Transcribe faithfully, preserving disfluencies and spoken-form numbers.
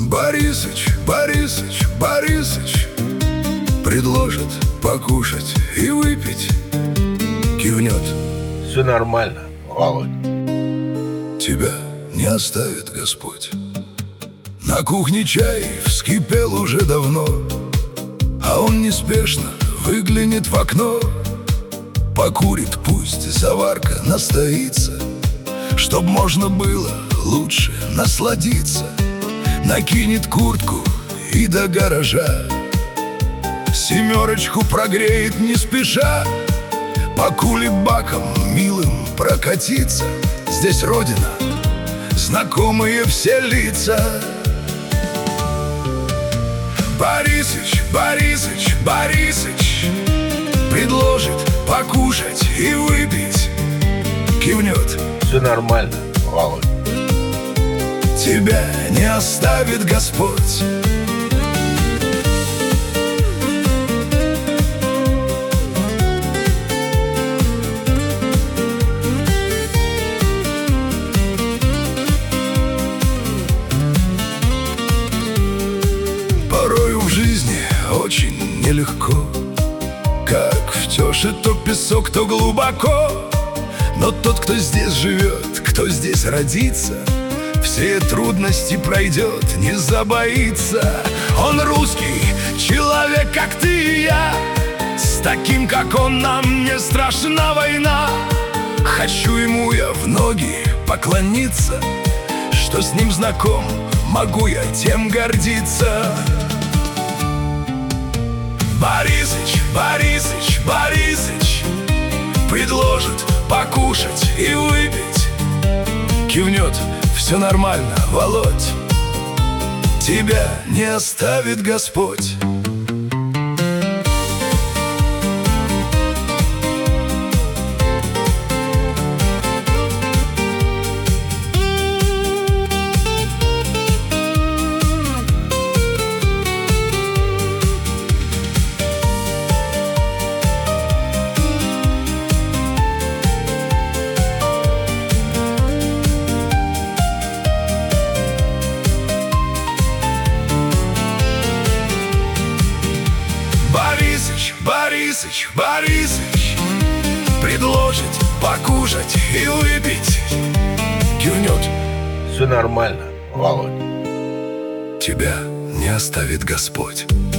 Борисыч, Борисыч, Борисыч предложит покушать и выпить. Кивнет: все нормально, Володь. тебя не оставит Господь. На кухне чай вскипел уже давно, а он неспешно выглянет в окно. Покурит, пусть заварка настоится, чтоб можно было лучше насладиться. Накинет куртку и до гаража семерочку прогреет не спеша. По кулебакам милым прокатиться. Здесь родина, знакомые все лица. Борисыч, Борисыч, Борисыч предложит покушать и выпить. Кивнет: все нормально, Володь. тебя не оставит Господь. Порою в жизни очень нелегко, как в тёше, то песок, то глубоко. Но тот, кто здесь живет, кто здесь родится, все трудности пройдет, не забоится. Он русский человек, как ты и я. С таким, как он, нам не страшна война. Хочу ему я в ноги поклониться, что с ним знаком, могу я тем гордиться. Борисыч, Борисыч, Борисыч предложит покушать и выпить. Кивнет: все нормально, Володь, тебя не оставит Господь. Борисыч, Борисыч, Борисыч предложит покушать и выпить. Кивнет: все нормально, Володь. тебя не оставит Господь.